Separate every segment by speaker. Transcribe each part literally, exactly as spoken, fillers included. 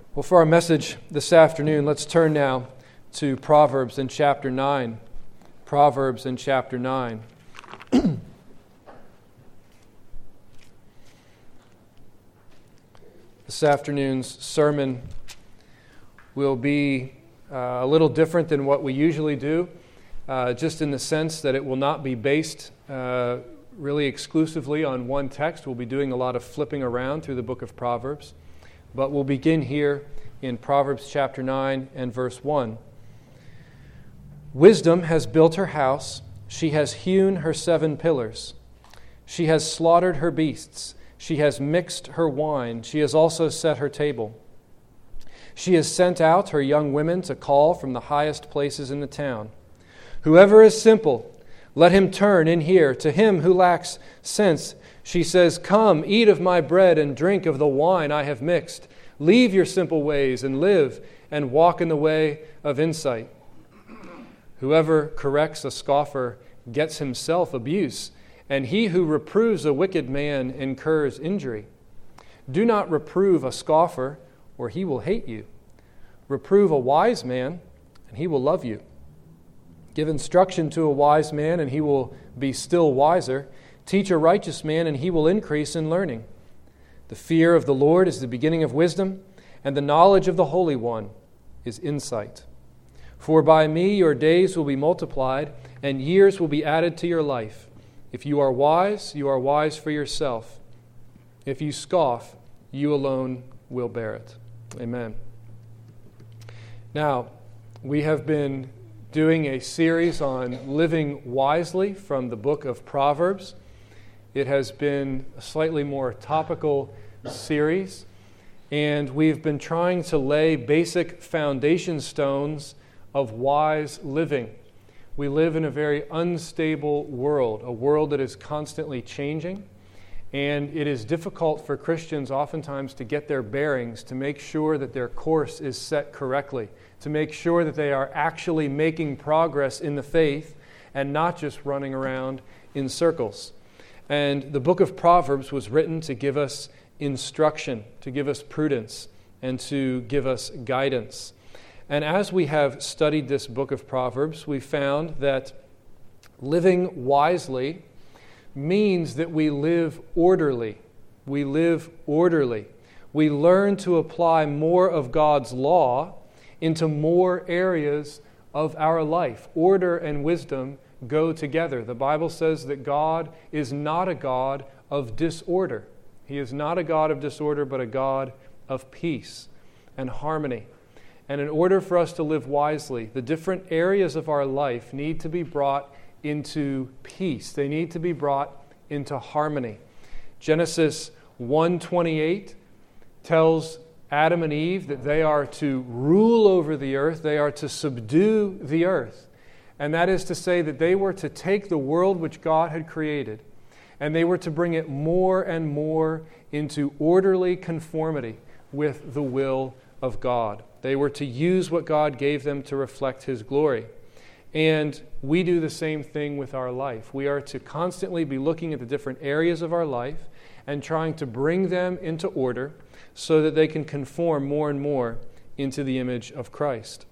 Speaker 1: Well, for our message this afternoon, let's turn now to Proverbs in chapter nine. Proverbs in chapter nine. This afternoon's sermon will be uh, a little different than what we usually do, uh, just in the sense that it will not be based uh, really exclusively on one text. We'll be doing a lot of flipping around through the book of Proverbs. But we'll begin here in Proverbs chapter nine and verse one. Wisdom has built her house. She has hewn her seven pillars. She has slaughtered her beasts. She has mixed her wine. She has also set her table. She has sent out her young women to call from the highest places in the town. Whoever is simple, let him turn in here. To him who lacks sense, she says, "Come, eat of my bread and drink of the wine I have mixed. Leave your simple ways and live and walk in the way of insight." Whoever corrects a scoffer gets himself abuse, and he who reproves a wicked man incurs injury. Do not reprove a scoffer, or he will hate you. Reprove a wise man, and he will love you. Give instruction to a wise man, and he will be still wiser. Teach a righteous man, and he will increase in learning. The fear of the Lord is the beginning of wisdom, and the knowledge of the Holy One is insight. For by me your days will be multiplied, and years will be added to your life. If you are wise, you are wise for yourself. If you scoff, you alone will bear it. Amen. Now, we have been doing a series on living wisely from the book of Proverbs. It has been a slightly more topical series, and we've been trying to lay basic foundation stones of wise living. We live in a very unstable world, a world that is constantly changing, and it is difficult for Christians oftentimes to get their bearings, to make sure that their course is set correctly, to make sure that they are actually making progress in the faith and not just running around in circles. And the book of Proverbs was written to give us instruction, to give us prudence, and to give us guidance. And as we have studied this book of Proverbs, we found that living wisely means that we live orderly. We live orderly. We learn to apply more of God's law into more areas of our life. Order and wisdom go together. The Bible says that God is not a God of disorder. He is not a God of disorder, but a God of peace and harmony. And in order for us to live wisely, the different areas of our life need to be brought into peace. They need to be brought into harmony. Genesis one twenty-eight tells Adam and Eve that they are to rule over the earth. They are to subdue the earth. And that is to say that they were to take the world which God had created, and they were to bring it more and more into orderly conformity with the will of God. They were to use what God gave them to reflect His glory. And we do the same thing with our life. We are to constantly be looking at the different areas of our life and trying to bring them into order so that they can conform more and more into the image of Christ.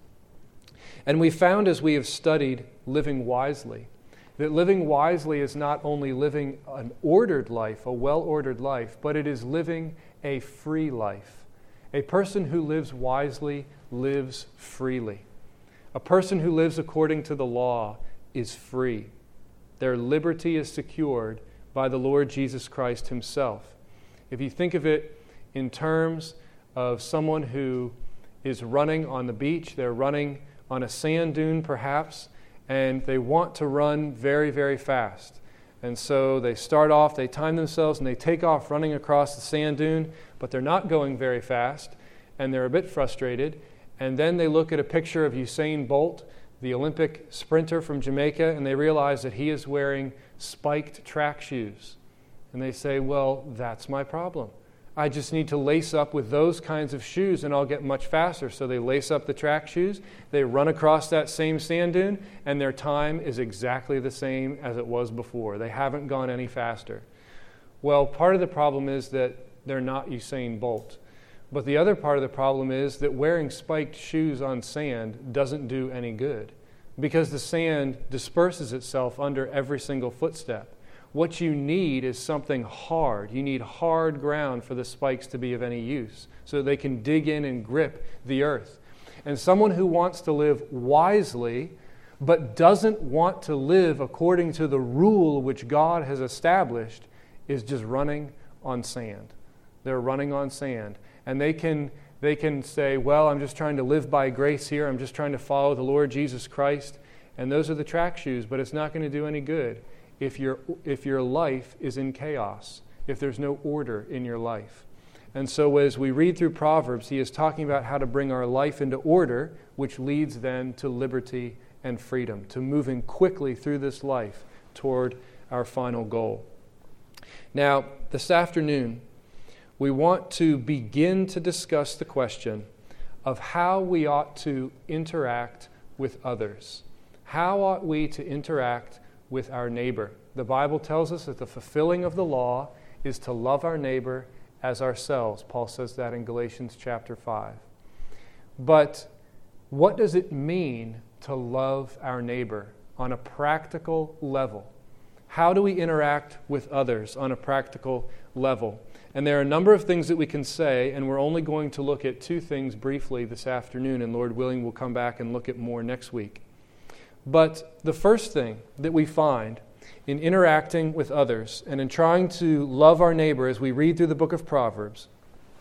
Speaker 1: And we found as we have studied living wisely, that living wisely is not only living an ordered life, a well-ordered life, but it is living a free life. A person who lives wisely lives freely. A person who lives according to the law is free. Their liberty is secured by the Lord Jesus Christ Himself. If you think of it in terms of someone who is running on the beach, they're running on a sand dune perhaps, and they want to run very, very fast. And so they start off, they time themselves, and they take off running across the sand dune, but they're not going very fast, and they're a bit frustrated. And then they look at a picture of Usain Bolt, the Olympic sprinter from Jamaica, and they realize that he is wearing spiked track shoes. And they say, well, that's my problem. I just need to lace up with those kinds of shoes and I'll get much faster. So they lace up the track shoes, they run across that same sand dune, and their time is exactly the same as it was before. They haven't gone any faster. Well, part of the problem is that they're not Usain Bolt. But the other part of the problem is that wearing spiked shoes on sand doesn't do any good, because the sand disperses itself under every single footstep. What you need is something hard. You need hard ground for the spikes to be of any use, so they can dig in and grip the earth. And someone who wants to live wisely, but doesn't want to live according to the rule which God has established, is just running on sand. They're running on sand. And they can they can say, well, I'm just trying to live by grace here. I'm just trying to follow the Lord Jesus Christ. And those are the track shoes, but it's not going to do any good if your if your life is in chaos, if there's no order in your life. And so as we read through Proverbs, he is talking about how to bring our life into order, which leads then to liberty and freedom, to moving quickly through this life toward our final goal. Now, this afternoon, we want to begin to discuss the question of how we ought to interact with others. How ought we to interact with our neighbor? The Bible tells us that the fulfilling of the law is to love our neighbor as ourselves. Paul says that in Galatians chapter five. But what does it mean to love our neighbor on a practical level? How do we interact with others on a practical level? And there are a number of things that we can say, and we're only going to look at two things briefly this afternoon, and Lord willing, we'll come back and look at more next week. But the first thing that we find in interacting with others and in trying to love our neighbor as we read through the book of Proverbs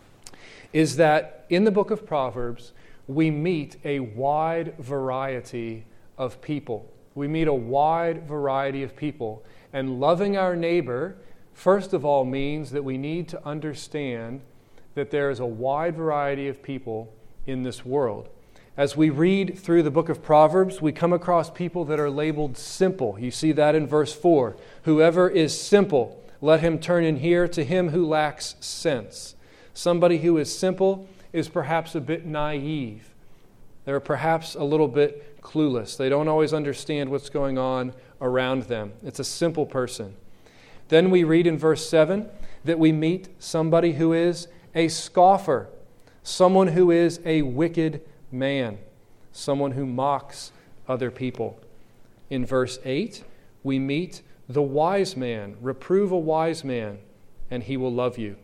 Speaker 1: is that in the book of Proverbs, we meet a wide variety of people. We meet a wide variety of people. And loving our neighbor, first of all, means that we need to understand that there is a wide variety of people in this world. As we read through the book of Proverbs, we come across people that are labeled simple. You see that in verse four. Whoever is simple, let him turn in here to him who lacks sense. Somebody who is simple is perhaps a bit naive. They're perhaps a little bit clueless. They don't always understand what's going on around them. It's a simple person. Then we read in verse seven that we meet somebody who is a scoffer, someone who is a wicked man, someone who mocks other people. In verse eight, we meet the wise man. Reprove a wise man, and he will love you.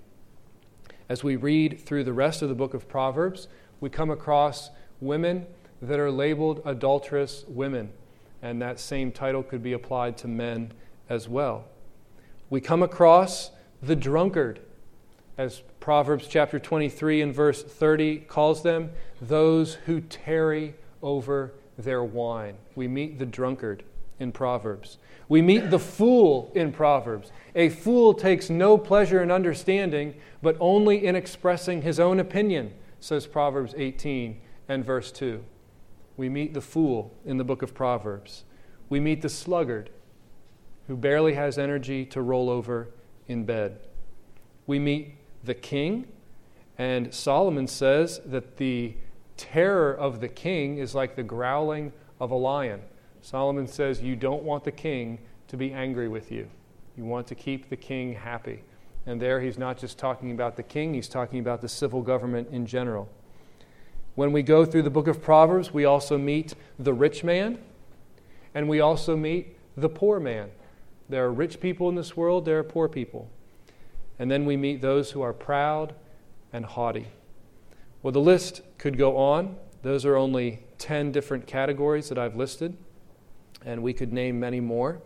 Speaker 1: As we read through the rest of the book of Proverbs, we come across women that are labeled adulterous women, and that same title could be applied to men as well. We come across the drunkard, as Proverbs chapter twenty-three and verse thirty calls them, those who tarry over their wine. We meet the drunkard in Proverbs. We meet the fool in Proverbs. A fool takes no pleasure in understanding, but only in expressing his own opinion, says Proverbs eighteen and verse two. We meet the fool in the book of Proverbs. We meet the sluggard, who barely has energy to roll over in bed. We meet the king, and Solomon says that the terror of the king is like the growling of a lion. Solomon says you don't want the king to be angry with you. You want to keep the king happy. And there he's not just talking about the king, he's talking about the civil government in general. When we go through the book of Proverbs, we also meet the rich man, and we also meet the poor man. There are rich people in this world, there are poor people. And then we meet those who are proud and haughty. Well, the list could go on. Those are only ten different categories that I've listed, and we could name many more.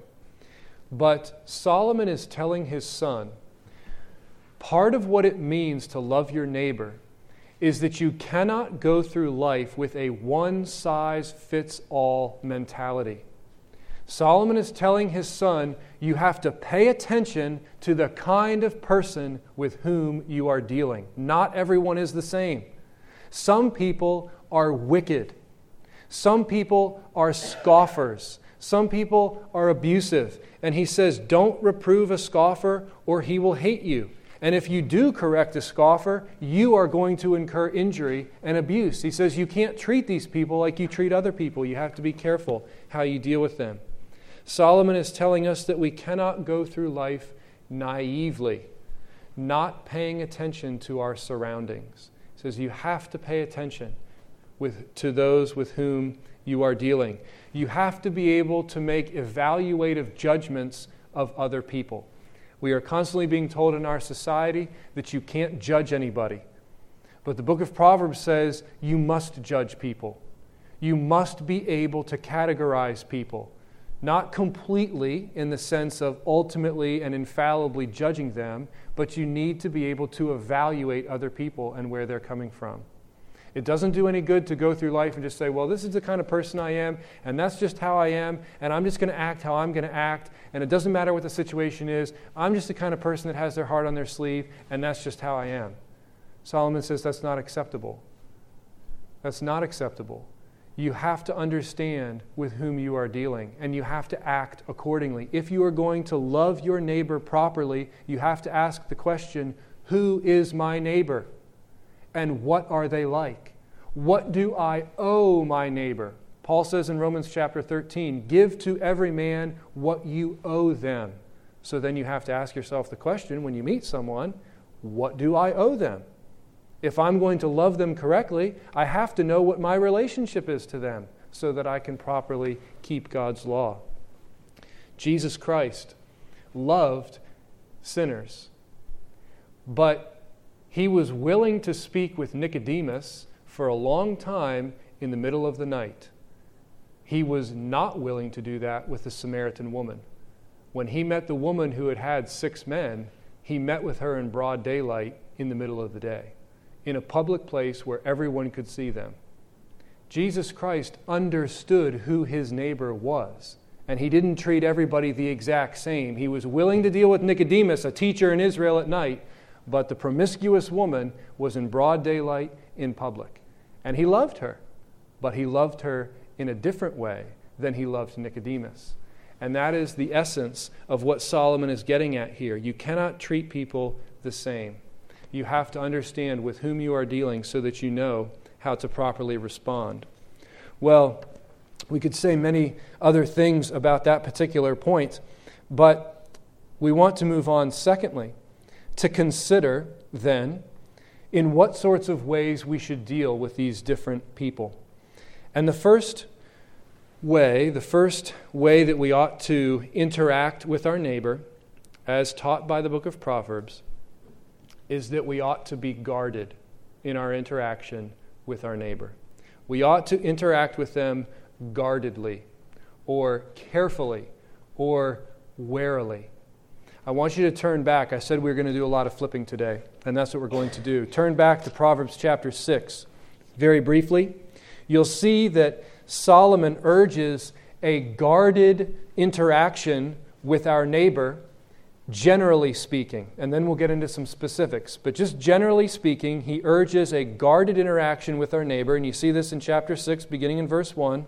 Speaker 1: But Solomon is telling his son, part of what it means to love your neighbor is that you cannot go through life with a one-size-fits-all mentality. Solomon is telling his son, you have to pay attention to the kind of person with whom you are dealing. Not everyone is the same. Some people are wicked. Some people are scoffers. Some people are abusive. And he says, don't reprove a scoffer or he will hate you. And if you do correct a scoffer, you are going to incur injury and abuse. He says you can't treat these people like you treat other people. You have to be careful how you deal with them. Solomon is telling us that we cannot go through life naively, not paying attention to our surroundings. He says you have to pay attention with, to those with whom you are dealing. You have to be able to make evaluative judgments of other people. We are constantly being told in our society that you can't judge anybody. But the book of Proverbs says you must judge people. You must be able to categorize people. Not completely in the sense of ultimately and infallibly judging them, but you need to be able to evaluate other people and where they're coming from. It doesn't do any good to go through life and just say, well, this is the kind of person I am, and that's just how I am, and I'm just going to act how I'm going to act, and it doesn't matter what the situation is. I'm just the kind of person that has their heart on their sleeve, and that's just how I am. Solomon says that's not acceptable. That's not acceptable. You have to understand with whom you are dealing, and you have to act accordingly. If you are going to love your neighbor properly, you have to ask the question, who is my neighbor? And what are they like? What do I owe my neighbor? Paul says in Romans chapter thirteen, give to every man what you owe them. So then you have to ask yourself the question when you meet someone, what do I owe them? If I'm going to love them correctly, I have to know what my relationship is to them so that I can properly keep God's law. Jesus Christ loved sinners, but He was willing to speak with Nicodemus for a long time in the middle of the night. He was not willing to do that with the Samaritan woman. When He met the woman who had had six men, He met with her in broad daylight in the middle of the day, in a public place where everyone could see them. Jesus Christ understood who His neighbor was, and He didn't treat everybody the exact same. He was willing to deal with Nicodemus, a teacher in Israel at night, but the promiscuous woman was in broad daylight in public. And He loved her, but He loved her in a different way than He loved Nicodemus. And that is the essence of what Solomon is getting at here. You cannot treat people the same. You have to understand with whom you are dealing so that you know how to properly respond. Well, we could say many other things about that particular point, but we want to move on secondly to consider then in what sorts of ways we should deal with these different people. And the first way, the first way that we ought to interact with our neighbor, as taught by the book of Proverbs, is that we ought to be guarded in our interaction with our neighbor. We ought to interact with them guardedly, or carefully, or warily. I want you to turn back. I said we were going to do a lot of flipping today, and that's what we're going to do. Turn back to Proverbs chapter six. Very briefly, you'll see that Solomon urges a guarded interaction with our neighbor, generally speaking. And then we'll get into some specifics. But just generally speaking, he urges a guarded interaction with our neighbor. And you see this in chapter six, beginning in verse one.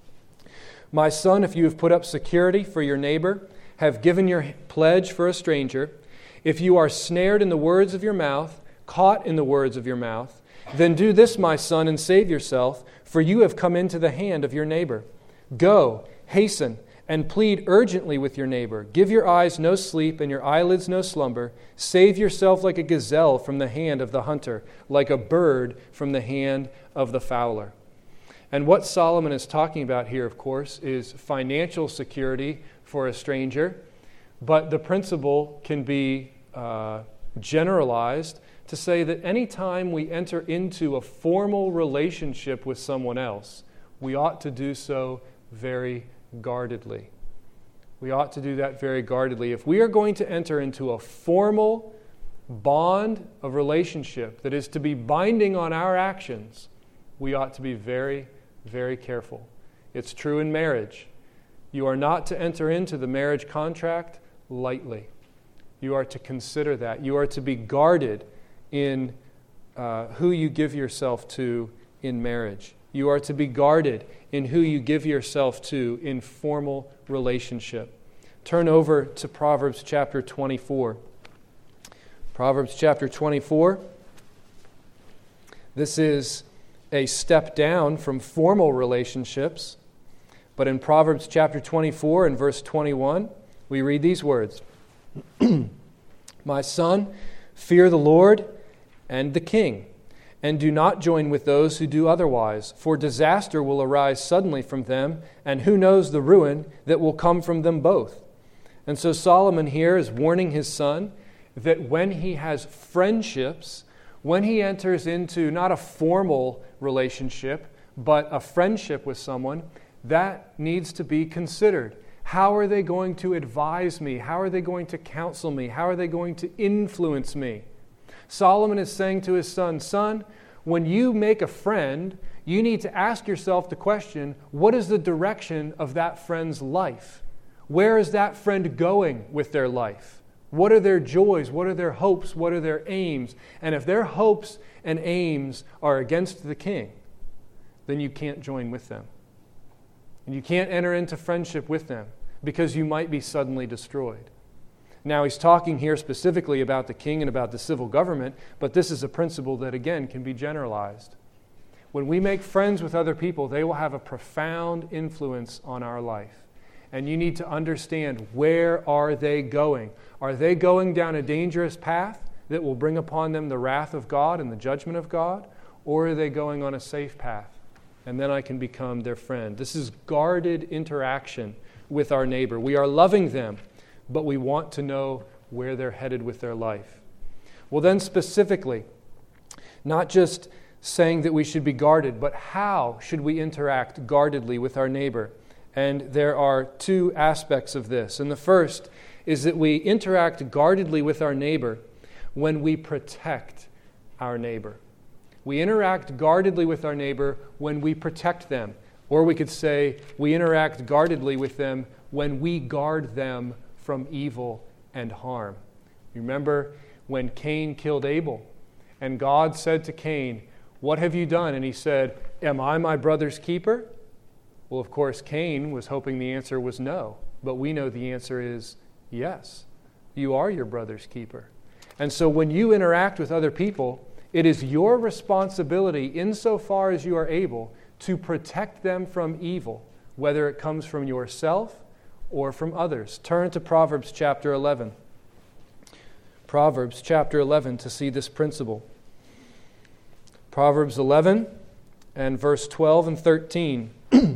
Speaker 1: My son, if you have put up security for your neighbor, have given your pledge for a stranger, if you are snared in the words of your mouth, caught in the words of your mouth, then do this, my son, and save yourself, for you have come into the hand of your neighbor. Go, hasten, and plead urgently with your neighbor. Give your eyes no sleep and your eyelids no slumber. Save yourself like a gazelle from the hand of the hunter, like a bird from the hand of the fowler. And what Solomon is talking about here, of course, is financial security for a stranger, but the principle can be uh, generalized to say that any time we enter into a formal relationship with someone else, we ought to do so very guardedly. We ought to do that very guardedly. If we are going to enter into a formal bond of relationship that is to be binding on our actions, we ought to be very, very careful. It's true in marriage. You are not to enter into the marriage contract lightly. You are to consider that. You are to be guarded in uh, who you give yourself to in marriage. You are to be guarded in who you give yourself to in formal relationship. Turn over to Proverbs chapter twenty-four. Proverbs chapter twenty-four. This is a step down from formal relationships. But in Proverbs chapter twenty-four and verse twenty-one, we read these words. My son, fear the Lord and the king, and do not join with those who do otherwise, for disaster will arise suddenly from them, and who knows the ruin that will come from them both. And so Solomon here is warning his son that when he has friendships, when he enters into not a formal relationship, but a friendship with someone, that needs to be considered. How are they going to advise me? How are they going to counsel me? How are they going to influence me? Solomon is saying to his son, son, when you make a friend, you need to ask yourself the question, what is the direction of that friend's life? Where is that friend going with their life? What are their joys? What are their hopes? What are their aims? And if their hopes and aims are against the king, then you can't join with them. And you can't enter into friendship with them because you might be suddenly destroyed. Now, he's talking here specifically about the king and about the civil government, but this is a principle that, again, can be generalized. When we make friends with other people, they will have a profound influence on our life. And you need to understand, where are they going? Are they going down a dangerous path that will bring upon them the wrath of God and the judgment of God? Or are they going on a safe path? And then I can become their friend. This is guarded interaction with our neighbor. We are loving them, but we want to know where they're headed with their life. Well, then specifically, not just saying that we should be guarded, but how should we interact guardedly with our neighbor? And there are two aspects of this. And the first is that we interact guardedly with our neighbor when we protect our neighbor. We interact guardedly with our neighbor when we protect them. Or we could say we interact guardedly with them when we guard them from evil and harm. You remember when Cain killed Abel, and God said to Cain, "What have you done?" And he said, "Am I my brother's keeper?" Well, of course, Cain was hoping the answer was no, but we know the answer is yes. You are your brother's keeper. And so when you interact with other people, it is your responsibility, insofar as you are able, to protect them from evil, whether it comes from yourself or from others. Turn to Proverbs chapter eleven. Proverbs chapter eleven to see this principle. Proverbs eleven and verse twelve and thirteen.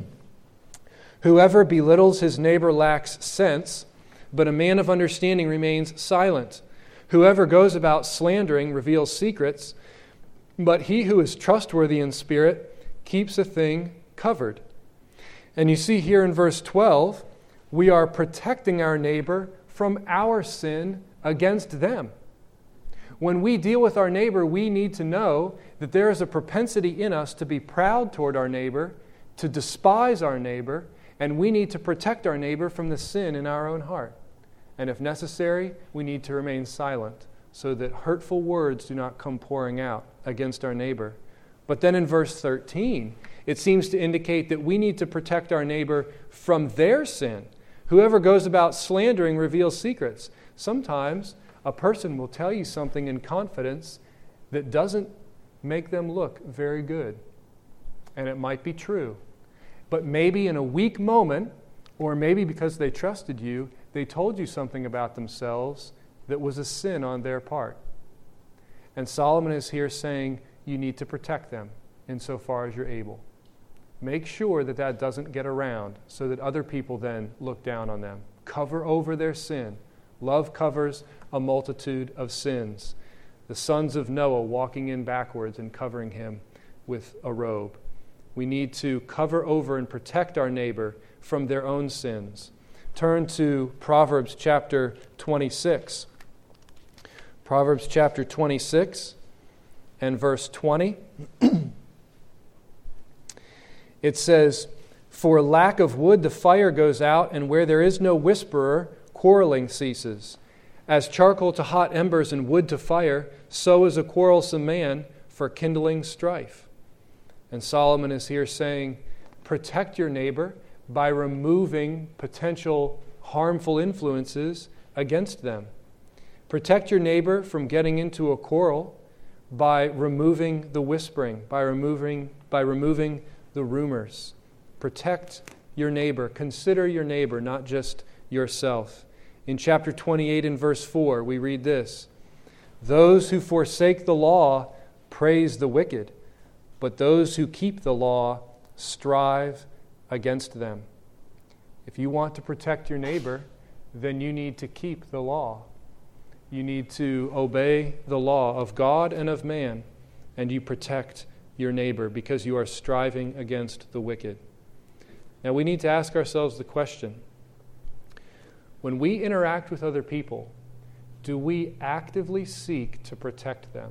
Speaker 1: Whoever belittles his neighbor lacks sense, but a man of understanding remains silent. Whoever goes about slandering reveals secrets, but he who is trustworthy in spirit keeps a thing covered. And you see here in verse twelve, we are protecting our neighbor from our sin against them. When we deal with our neighbor, we need to know that there is a propensity in us to be proud toward our neighbor, to despise our neighbor, and we need to protect our neighbor from the sin in our own heart. And if necessary, we need to remain silent so that hurtful words do not come pouring out against our neighbor. But then in verse thirteen, it seems to indicate that we need to protect our neighbor from their sin. Whoever goes about slandering reveals secrets. Sometimes a person will tell you something in confidence that doesn't make them look very good. And it might be true. But maybe in a weak moment, or maybe because they trusted you, they told you something about themselves that was a sin on their part. And Solomon is here saying you need to protect them insofar as you're able. Make sure that that doesn't get around so that other people then look down on them. Cover over their sin. Love covers a multitude of sins. The sons of Noah walking in backwards and covering him with a robe. We need to cover over and protect our neighbor from their own sins. Turn to Proverbs chapter twenty-six. Proverbs chapter twenty-six and verse twenty. It says, "For lack of wood the fire goes out, and where there is no whisperer, quarreling ceases. As charcoal to hot embers and wood to fire, so is a quarrelsome man for kindling strife." And Solomon is here saying, protect your neighbor by removing potential harmful influences against them. Protect your neighbor from getting into a quarrel by removing the whispering, by removing, by removing the rumors. Protect your neighbor. Consider your neighbor, not just yourself. In chapter twenty-eight and verse four, we read this: "Those who forsake the law praise the wicked, but those who keep the law strive against them. If you want to protect your neighbor, then you need to keep the law. You need to obey the law of God and of man, and you protect your neighbor because you are striving against the wicked. Now we need to ask ourselves the question, when we interact with other people, do we actively seek to protect them?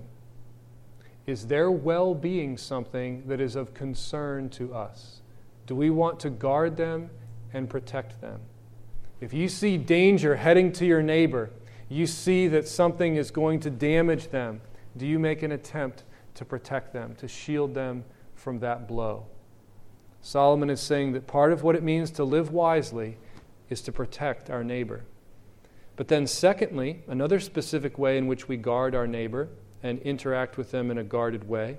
Speaker 1: Is their well-being something that is of concern to us? Do we want to guard them and protect them? If you see danger heading to your neighbor, you see that something is going to damage them, do you make an attempt to protect them, to shield them from that blow? Solomon is saying that part of what it means to live wisely is to protect our neighbor. But then secondly, another specific way in which we guard our neighbor and interact with them in a guarded way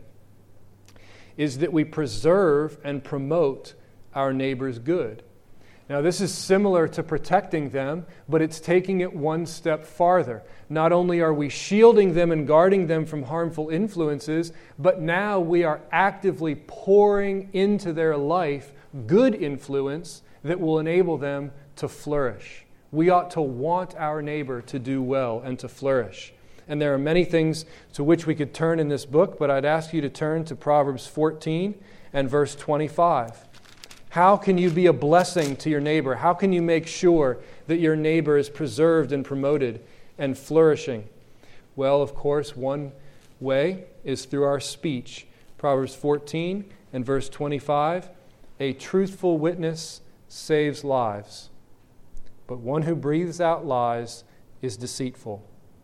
Speaker 1: is that we preserve and promote our neighbor's good. Now, this is similar to protecting them, but it's taking it one step farther. Not only are we shielding them and guarding them from harmful influences, but now we are actively pouring into their life good influence that will enable them to flourish. We ought to want our neighbor to do well and to flourish. And there are many things to which we could turn in this book, but I'd ask you to turn to Proverbs fourteen and verse twenty-five. How can you be a blessing to your neighbor? How can you make sure that your neighbor is preserved and promoted and flourishing? Well, of course, one way is through our speech. Proverbs fourteen and verse twenty-five, a truthful witness saves lives, but one who breathes out lies is deceitful.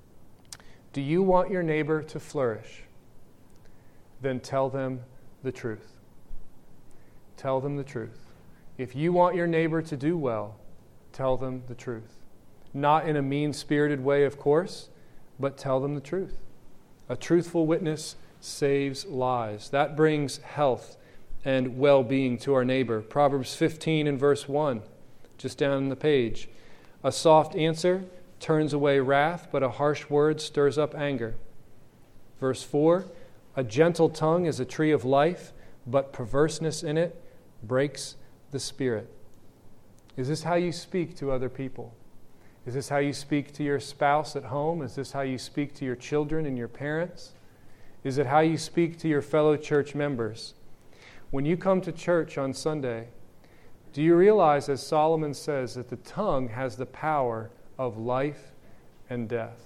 Speaker 1: Do you want your neighbor to flourish? Then tell them the truth. Tell them the truth. If you want your neighbor to do well, tell them the truth. Not in a mean-spirited way, of course, but tell them the truth. A truthful witness saves lives. That brings health and well-being to our neighbor. Proverbs fifteen and verse one, just down on the page. A soft answer turns away wrath, but a harsh word stirs up anger. Verse four, a gentle tongue is a tree of life, but perverseness in it breaks the spirit. Is this how you speak to other people? Is this how you speak to your spouse at home? Is this how you speak to your children and your parents? Is it how you speak to your fellow church members? When you come to church on Sunday, do you realize, as Solomon says, that the tongue has the power of life and death?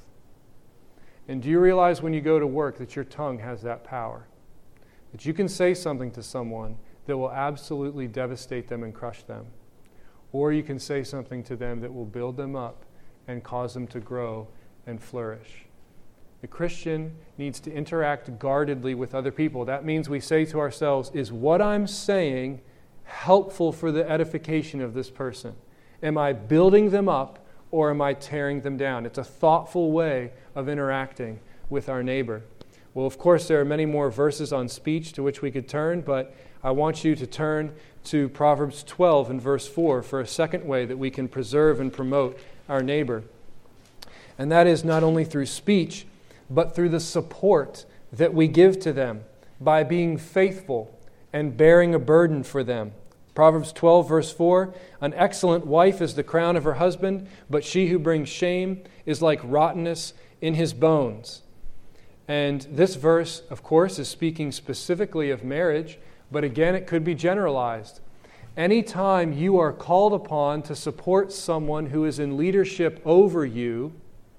Speaker 1: And do you realize when you go to work that your tongue has that power? That you can say something to someone that will absolutely devastate them and crush them. Or you can say something to them that will build them up and cause them to grow and flourish. The Christian needs to interact guardedly with other people. That means we say to ourselves, is what I'm saying helpful for the edification of this person? Am I building them up or am I tearing them down? It's a thoughtful way of interacting with our neighbor. Well, of course, there are many more verses on speech to which we could turn, but I want you to turn to Proverbs twelve and verse four for a second way that we can preserve and promote our neighbor. And that is not only through speech, but through the support that we give to them by being faithful and bearing a burden for them. Proverbs twelve, verse four, an excellent wife is the crown of her husband, but she who brings shame is like rottenness in his bones. And this verse, of course, is speaking specifically of marriage, but again, it could be generalized. Anytime you are called upon to support someone who is in leadership over you,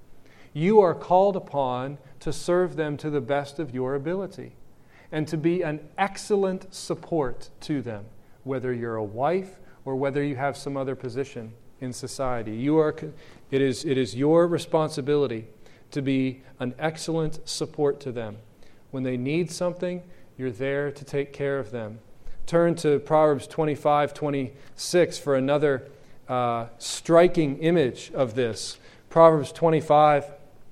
Speaker 1: you are called upon to serve them to the best of your ability and to be an excellent support to them, whether you're a wife or whether you have some other position in society. You are, it is, it is your responsibility to be an excellent support to them. When they need something, you're there to take care of them. Turn to Proverbs twenty-five, twenty-six for another uh, striking image of this. Proverbs twenty-five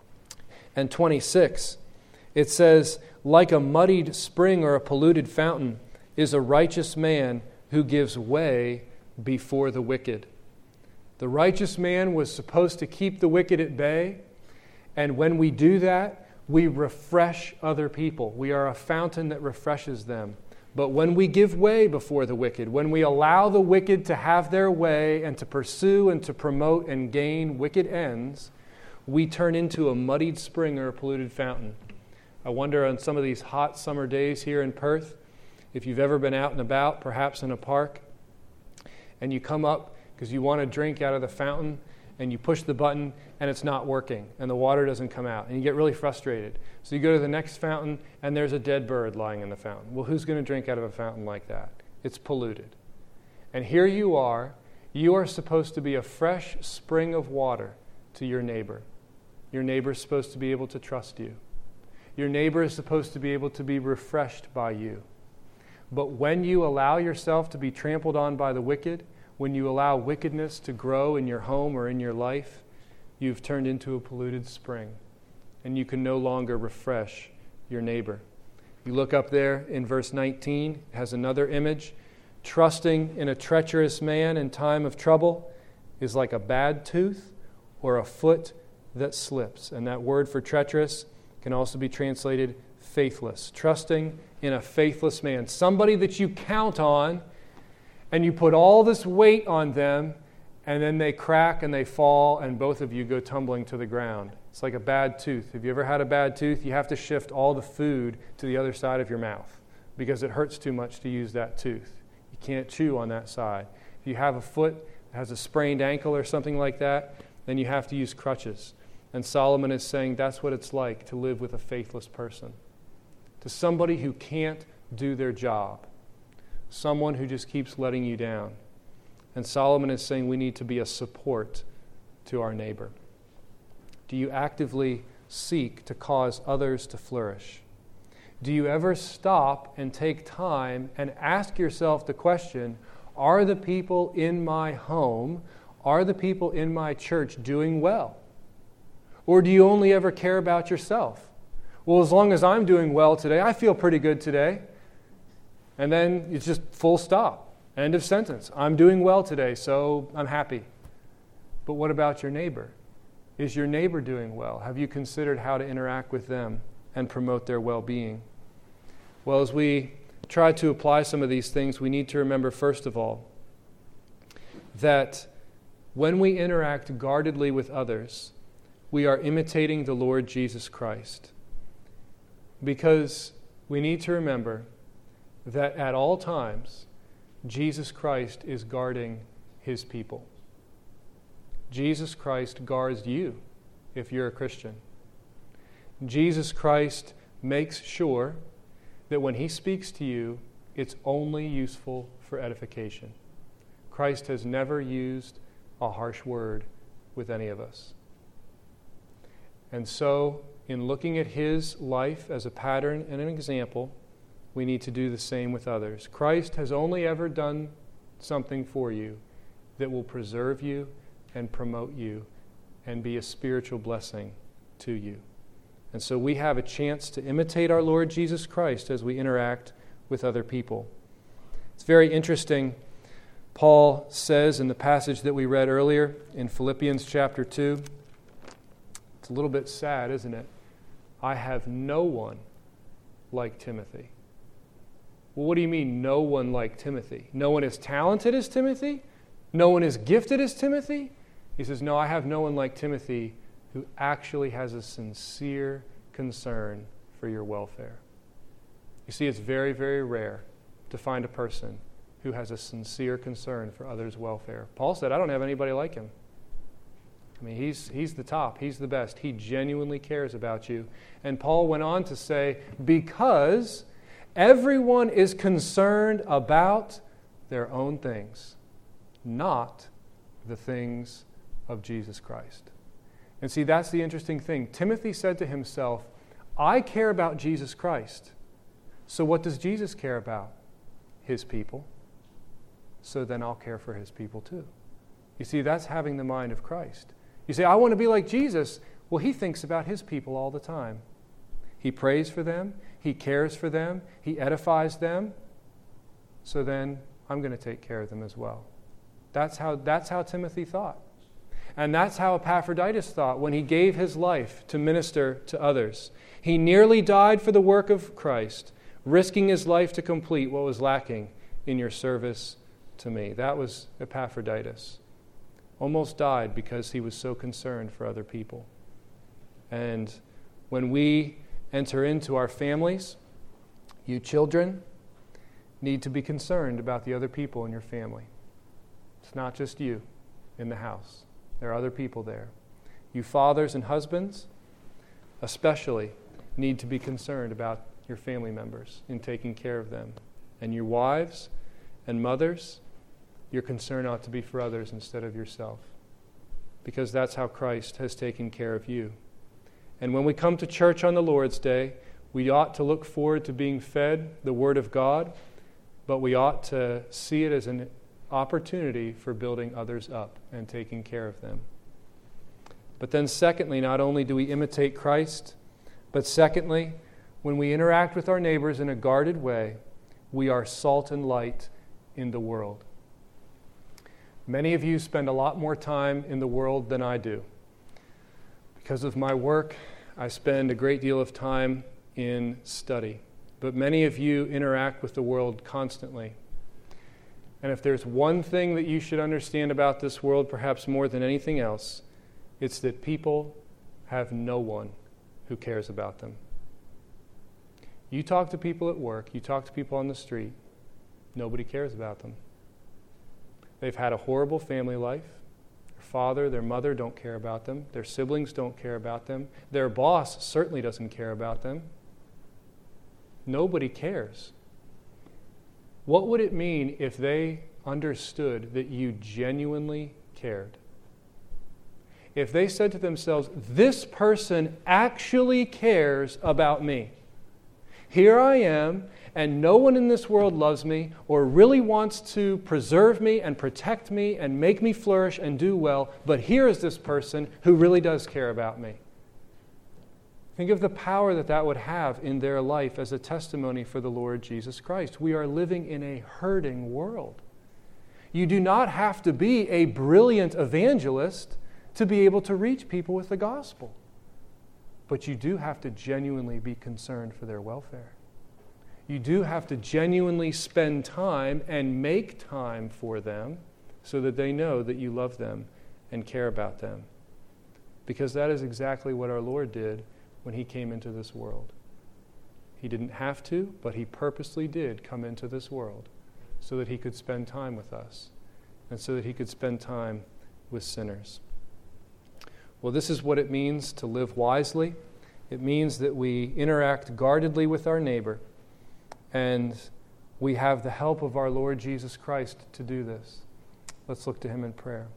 Speaker 1: and twenty-six. It says, like a muddied spring or a polluted fountain is a righteous man who gives way before the wicked. The righteous man was supposed to keep the wicked at bay, and when we do that, We refresh other people. We are a fountain that refreshes them. But when we give way before the wicked, when we allow the wicked to have their way and to pursue and to promote and gain wicked ends, we turn into a muddied spring or a polluted fountain. I wonder on some of these hot summer days here in Perth, if you've ever been out and about, perhaps in a park, and you come up because you want to drink out of the fountain, and you push the button, and it's not working, and the water doesn't come out, and you get really frustrated. So you go to the next fountain, and there's a dead bird lying in the fountain. Well, who's going to drink out of a fountain like that? It's polluted. And here you are. You are supposed to be a fresh spring of water to your neighbor. Your neighbor is supposed to be able to trust you. Your neighbor is supposed to be able to be refreshed by you. But when you allow yourself to be trampled on by the wicked, when you allow wickedness to grow in your home or in your life, you've turned into a polluted spring, and you can no longer refresh your neighbor. You look up there in verse nineteen, it has another image. Trusting in a treacherous man in time of trouble is like a bad tooth or a foot that slips. And that word for treacherous can also be translated faithless. Trusting in a faithless man, somebody that you count on, and you put all this weight on them, and then they crack and they fall, and both of you go tumbling to the ground. It's like a bad tooth. Have you ever had a bad tooth? You have to shift all the food to the other side of your mouth because it hurts too much to use that tooth. You can't chew on that side. If you have a foot that has a sprained ankle or something like that, then you have to use crutches. And Solomon is saying that's what it's like to live with a faithless person. To somebody who can't do their job. Someone who just keeps letting you down. And Solomon is saying we need to be a support to our neighbor. Do you actively seek to cause others to flourish? Do you ever stop and take time and ask yourself the question, are the people in my home, are the people in my church doing well? Or do you only ever care about yourself? Well, as long as I'm doing well today, I feel pretty good today. And then it's just full stop. End of sentence. I'm doing well today, so I'm happy. But what about your neighbor? Is your neighbor doing well? Have you considered how to interact with them and promote their well-being? Well, as we try to apply some of these things, we need to remember, first of all, that when we interact guardedly with others, we are imitating the Lord Jesus Christ. Because we need to remember that at all times, Jesus Christ is guarding his people. Jesus Christ guards you if you're a Christian. Jesus Christ makes sure that when he speaks to you, it's only useful for edification. Christ has never used a harsh word with any of us. And so, in looking at his life as a pattern and an example, we need to do the same with others. Christ has only ever done something for you that will preserve you and promote you and be a spiritual blessing to you. And so we have a chance to imitate our Lord Jesus Christ as we interact with other people. It's very interesting. Paul says in the passage that we read earlier in Philippians chapter two, it's a little bit sad, isn't it? I have no one like Timothy. Well, what do you mean, no one like Timothy? No one as talented as Timothy? No one as gifted as Timothy? He says, no, I have no one like Timothy who actually has a sincere concern for your welfare. You see, it's very, very rare to find a person who has a sincere concern for others' welfare. Paul said, I don't have anybody like him. I mean, he's he's the top. He's the best. He genuinely cares about you. And Paul went on to say, because everyone is concerned about their own things, not the things of Jesus Christ. And see, that's the interesting thing. Timothy said to himself, I care about Jesus Christ. So what does Jesus care about? His people. So then I'll care for his people too. You see, that's having the mind of Christ. You say, I want to be like Jesus. Well, he thinks about his people all the time. He prays for them. He cares for them. He edifies them. So then I'm going to take care of them as well. That's how, that's how Timothy thought. And that's how Epaphroditus thought when he gave his life to minister to others. He nearly died for the work of Christ, risking his life to complete what was lacking in your service to me. That was Epaphroditus. Almost died because he was so concerned for other people. And when we enter into our families, you children need to be concerned about the other people in your family. It's not just you in the house. There are other people there. You fathers and husbands especially need to be concerned about your family members in taking care of them. And your wives and mothers, your concern ought to be for others instead of yourself, because that's how Christ has taken care of you. And when we come to church on the Lord's Day, we ought to look forward to being fed the Word of God, but we ought to see it as an opportunity for building others up and taking care of them. But then secondly, not only do we imitate Christ, but secondly, when we interact with our neighbors in a guarded way, we are salt and light in the world. Many of you spend a lot more time in the world than I do. Because of my work, I spend a great deal of time in study. But many of you interact with the world constantly. And if there's one thing that you should understand about this world, perhaps more than anything else, it's that people have no one who cares about them. You talk to people at work, you talk to people on the street, nobody cares about them. They've had a horrible family life. Their father, their mother don't care about them. Their siblings don't care about them. Their boss certainly doesn't care about them. Nobody cares. What would it mean if they understood that you genuinely cared? If they said to themselves, this person actually cares about me. Here I am, and no one in this world loves me or really wants to preserve me and protect me and make me flourish and do well, but here is this person who really does care about me. Think of the power that that would have in their life as a testimony for the Lord Jesus Christ. We are living in a hurting world. You do not have to be a brilliant evangelist to be able to reach people with the gospel. But you do have to genuinely be concerned for their welfare. You do have to genuinely spend time and make time for them so that they know that you love them and care about them. Because that is exactly what our Lord did when He came into this world. He didn't have to, but He purposely did come into this world so that He could spend time with us and so that He could spend time with sinners. Well, this is what it means to live wisely. It means that we interact guardedly with our neighbor, and we have the help of our Lord Jesus Christ to do this. Let's look to Him in prayer.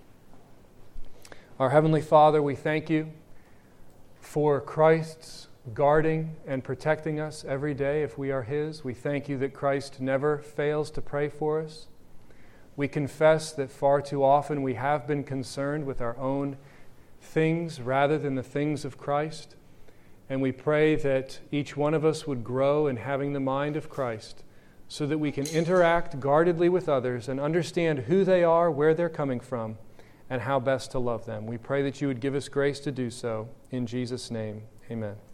Speaker 1: Our Heavenly Father, we thank You for Christ's guarding and protecting us every day if we are His. We thank You that Christ never fails to pray for us. We confess that far too often we have been concerned with our own things rather than the things of Christ. And we pray that each one of us would grow in having the mind of Christ so that we can interact guardedly with others and understand who they are, where they're coming from, and how best to love them. We pray that You would give us grace to do so. In Jesus' name, amen.